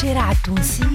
الشارع التونسي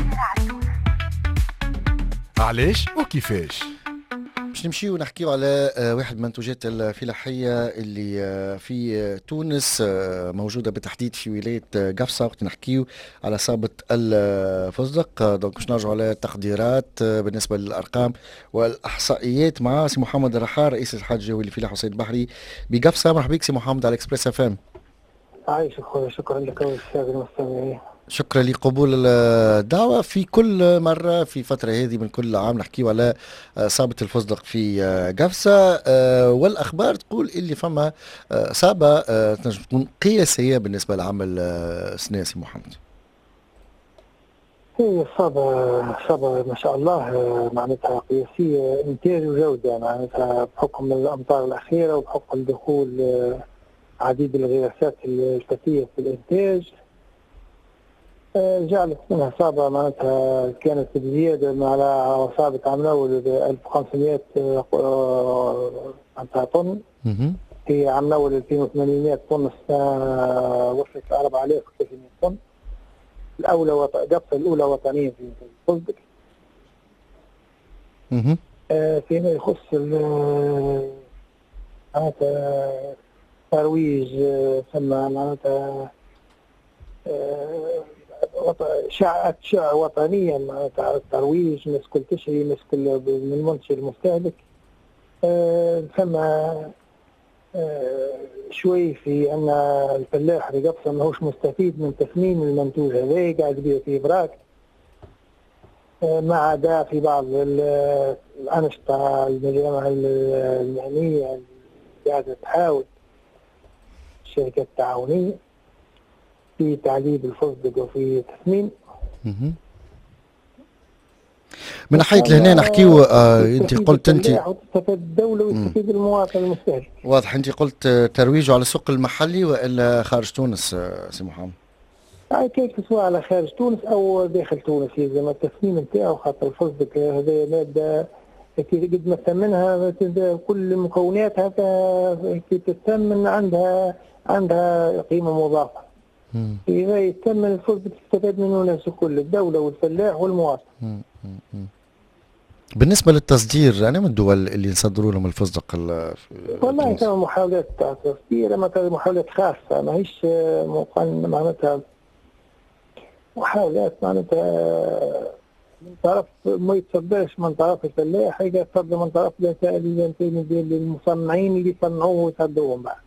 علاش وكيفاش؟ باش نمشيو ونحكيو على واحد من المنتوجات الفلاحية اللي في تونس، موجودة بالتحديد في ولاية قفصة. وقت نحكيو على صابة الفستق، دونك باش نرجعوا على التقديرات بالنسبة للأرقام والإحصائيات مع سي محمد الرحار، رئيس الاتحاد الجوي للفلاحة والصيد البحري بقفصة. مرحبا بك سي محمد على اكسبريس اف ام. عايش اخويا، شكرا لك والساده المستمعين. شكرا لقبول الدعوة. في كل مرة في فترة هذه من كل عام نحكيو على صابة الفستق في قفصة، والأخبار تقول اللي فما صابة تنجم تكون قياسية بالنسبة لعام السنة. سي محمد، هي صابة ما شاء الله، معناتها قياسية إنتاج وجودة، معناتها بحكم الأمطار الأخيرة وبحكم دخول عديد الغراسات الفتية في الإنتاج، جعلت منها صابة معناتها كانت بزيادة على صابة عام الأول 1500 طن. هي عام الأول 2800 طن، وصلت 4300 طن. قفصة الأولى وطنية في الفستق. فيما يخص معناتها ترويج، ثم معناتها شع وطنيا، معناتها الترويج، الناس كل تشري، الناس كل من المنتج المستهلك. ثم شوي في ان الفلاح في قفصة ماهوش مستفيد من تثمين المنتوج هذا، قاعد يبيع فيه براك، ما عدا في بعض الأنشطة المجامع المهنية اللي قاعدة تحاول الشركات التعاونية في تعليب الفستق وفي تثمين. من ناحية لهنا نحكيو، انت قلت انت تستفيد الدولة ويستفيد المواطن المستهلك. واضح، انت قلت ترويجه على السوق المحلي والا خارج تونس سي محمد؟ كيف سواء على خارج تونس او داخل تونس، زي ما التثمين نتاعو، خاطر الفستق هذا مادة قد ما ثمنها كل مكوناتها كي تثمن عندها قيمة مضافة. إذا يتم الفستق تستفاد منه الناس الكل، الدولة والفلاح والمواطن. بالنسبة للتصدير، أنا من الدول اللي نصدروا لهم الفستق والله كانوا محاولات تصدير، أما كانت محاولات خاصة، ماهيش معناتها محاولات معناتها من طرف ما يتصدرش من طرف الفلاح، يتصدر من طرف المصنعين اللي يصنعوه ويصدروهم بعد.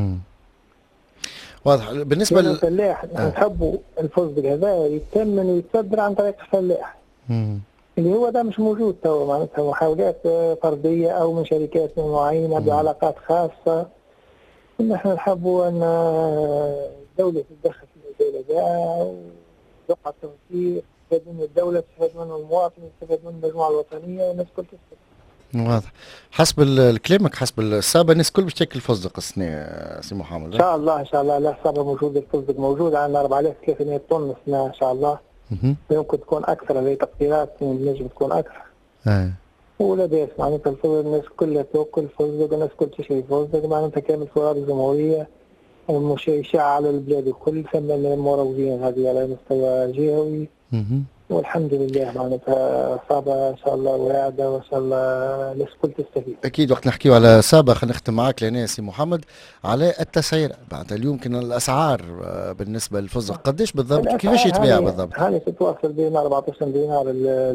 واضح. بالنسبة للفلاح نحبوا الفستق هذا يتمن ويتصدر عن طريق الفلاح، اللي هو ده مش موجود تو، معناتها محاولات فردية أو من شركات معينة بعلاقات خاصة. نحن نحبوا أن الدولة تتدخل في الموضوع ده، وتوقع التوفير، تستفاد منه الدولة، تستفاد منه المواطن، تستفاد منه المجموعة الوطنية، والناس كل تستفاد. واضح. حسب كلامك، حسب الصابة الناس كل باش تاكل الفستق السنة سي محمد؟ إن شاء الله إن شاء الله. لا، الصابة موجودة، الفستق موجود، عندنا 4300 طن السنة إن شاء الله. يمكن تكون أكثر، هذه تقديرات نجم تكون أكثر. ولا بأس، معناتها الناس كلها تاكل فستق، الناس كلها تشري فستق، معناتها كامل فرار الجمهورية ومشيع على البلاد الكل، ثم المروجين هذه على مستوى جهوي. والحمد لله معناتها صابة إن شاء الله واعدة، وإن شاء الله الناس كل تستفيد. أكيد. وقت نحكيو على صابة، خلينا نختم معاك لهنا سي محمد على التسعير بعد اليوم. كان الأسعار بالنسبة للفستق قديش بالضبط؟ كيفاش يتباع بالضبط؟ هذه تتواصل بين 14 دينار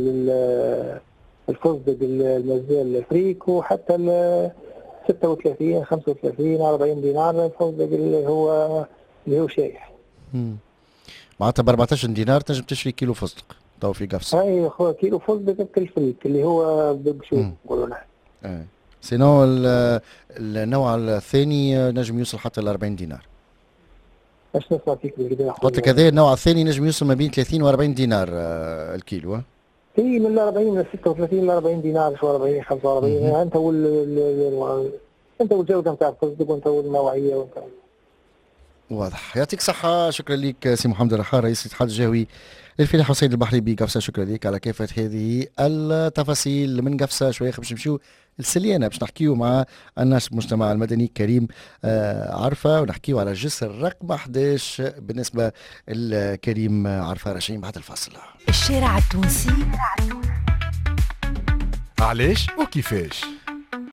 الفستق المزال الفريك، وحتى 36 35 40 دينار الفستق اللي هو شايح. معناتها ب 14 دينار تنجم تشري كيلو فستق تو في قفصة. اي اخويا، كيلو فستق بكل فريك اللي هو بقشور نقولوا نحن. سينو النوع الثاني نجم يوصل حتى ل 40 دينار. اش نسمع فيك بالكدا؟ قلت لك هذا النوع الثاني نجم يوصل ما بين 30 و 40 دينار الكيلو. اي من 40 ل 36 ل 40 دينار، شو 40 45. انت والجوده نتاع الفستق، وانت والنوعيه، وانت. واضح. يعطيك صحة. شكرا لك سي محمد الرحار، رئيس الاتحاد الجوي للفلاحة والصيد البحري بقفصة. شكرا لك على كافة هذه التفاصيل من قفصة. شوية باش نمشيو السليانة باش نحكيو مع الناشط المجتمع المدني كريم عرفة، ونحكيو على الجسر رقم 11 بالنسبة لكريم عرفة. راجعين بعد الفاصل. الشارع التونسي علاش وكيفاش؟